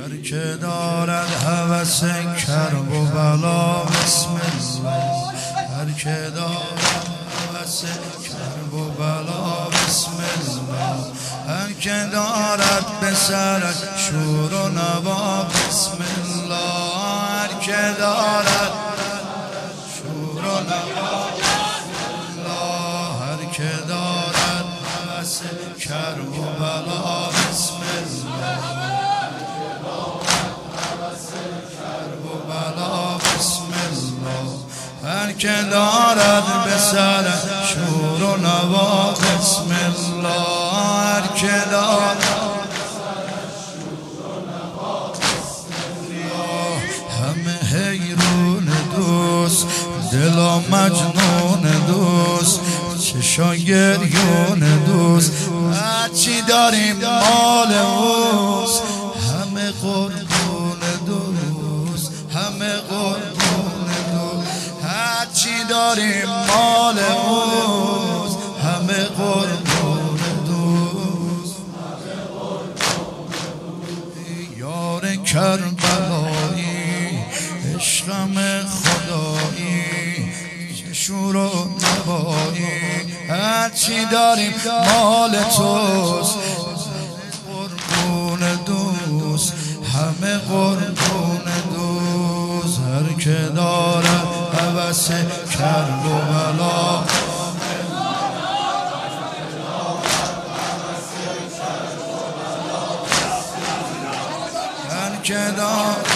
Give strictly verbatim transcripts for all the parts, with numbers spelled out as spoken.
هر که دارد هوس کرب و بلا بسم الله، هر که دارد هوس کرب و بلا بسم الله، هر که دارد به سرش شور و نوا بسم الله، هر که دارد شور و نوا بسم الله، هر که دارد هوس کرب و بلا بسم الله، هر که دارد به سر شور و نوا بسم الله، هر که دارد به سر شور و نوا بسم الله، همه حیرون دوست، دلا مجنون دوست، چشا گریون دوست، هرچی داریم مال اوست، همه قربون دوست، همه قربون دوست، هرچی داریم مال اوست، همه قربون دوست، یار کربلایی عشقم خدایی، شور و نوایی، هرچی داریم مال توست، قربون دوست، همه قربون دوست، هر که دارد هوس کرب و بلا، هر که دارد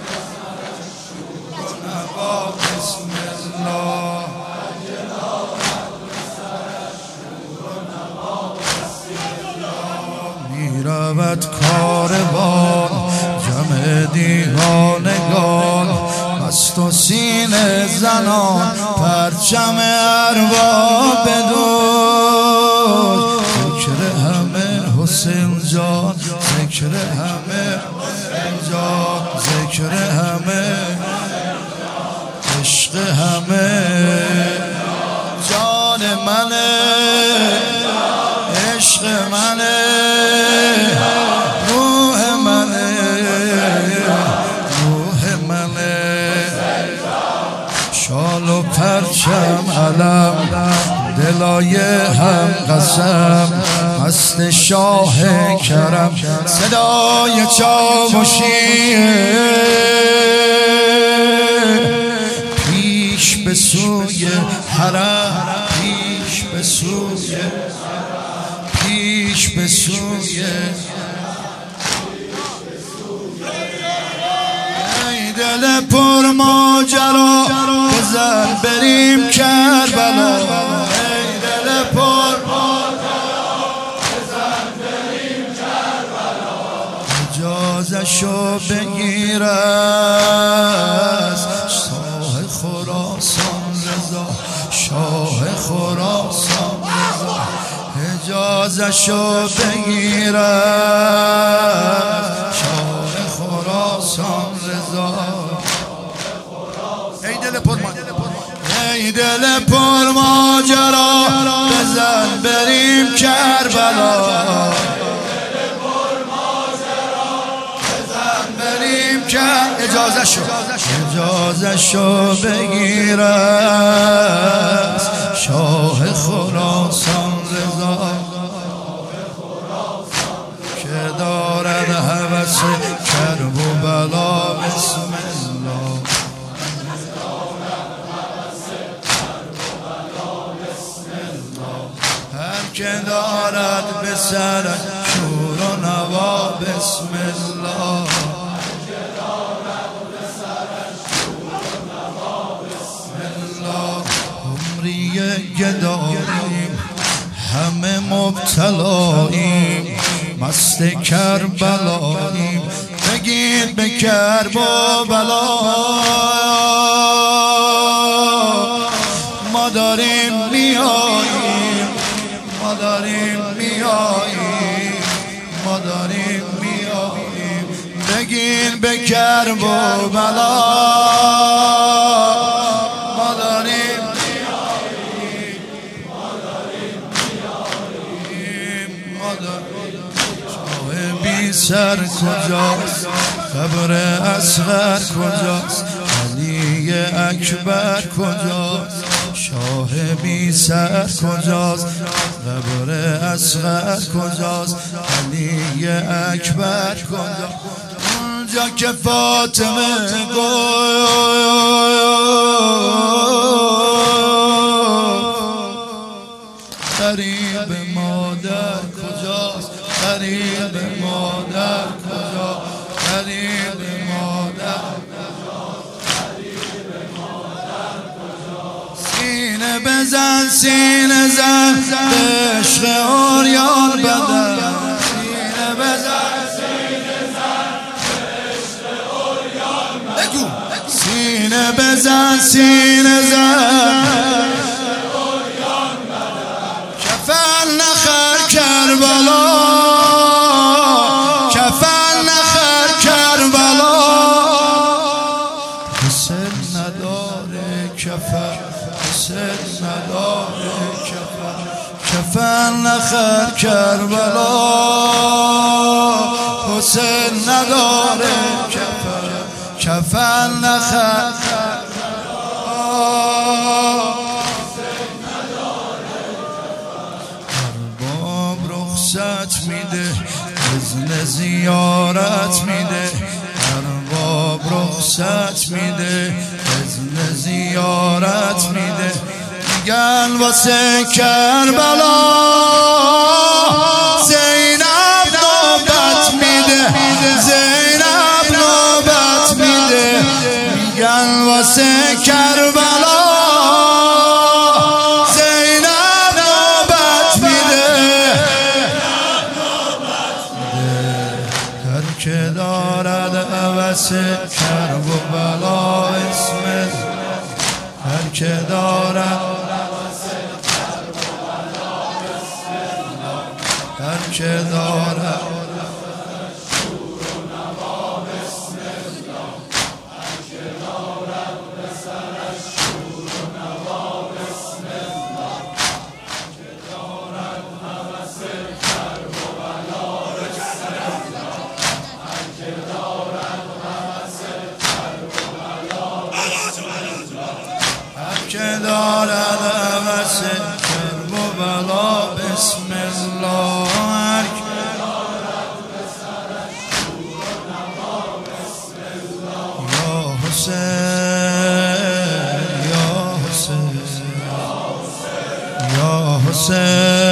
نوا بسم الله، می رود کاروان جمع دیوانگان، مست و سینه زنان پرچم ارباب بدوش، ذکر همه حسین جان، ذکر همه حسین جان، ذکر همه عشق همه جان منه، عشق منه، روح منه، روح منه، شال و پرچم علم دلای هم قسم، مست شاه کرم صدای چاوشیه، پیش به سوی حرم، پیش به سوی پیش به سوی، ای دل پر ماجرا بزن بریم کربلا، ای دل پر ماجرا بزن بریم کربلا، اجازه‌شو بگیر از شاه خراسان رضا، شاه خراسان رضا، اجازه‌شو بگیر شاه خراسان رضا، ای دل پر ماجرا، ای دل پر ماجرا بزن بریم کربلا، اجازه شو اجازه شو بگیر از شاه خراسان رضا، که دارد هوس کرب و بلا بسم الله، هر که دارد به سر شور و نوا بسم الله، گداییم همه مبتلاییم، مست کربلاییم، بگید به کرب و بلا، ما داریم میاییم، ما داریم میاییم، ما داریم میاییم، بگید به کرب و بلا، ما داریم سر کجاست قبر اصغر کجاست علی اکبر کجاست شاه بی سر کجاست قبر اصغر کجاست علی اکبر کجاست اونجا که فاطمه گفت غریب مادر کجاست غریب مادر کجاست غریب مادر سینه بزن سینه زن به عشق عریان بدن سینه بزن سینه زن به عشق عریان بدن سینه بزن سینه زن کفن نخر کربلا کفن نخر کربلا حسین نداره کفن حسین نداره کفن کفن نخر کربلا حسین نداره کفن کفن نخر رخصت میده اذن زیارت میده ارباب رخصت میده اذن زیارت میده میگن واسه کربلا زینب نوبت میده زینب نوبت میده میگن واسه کربلا که دارد هوس کرب و بلا اسم هر که دارد هر که دارد که دارد هوس کرب و بلا بسم الله هر که دارد به سرش شور و نوا بسم الله یا حسین یا حسین یا حسین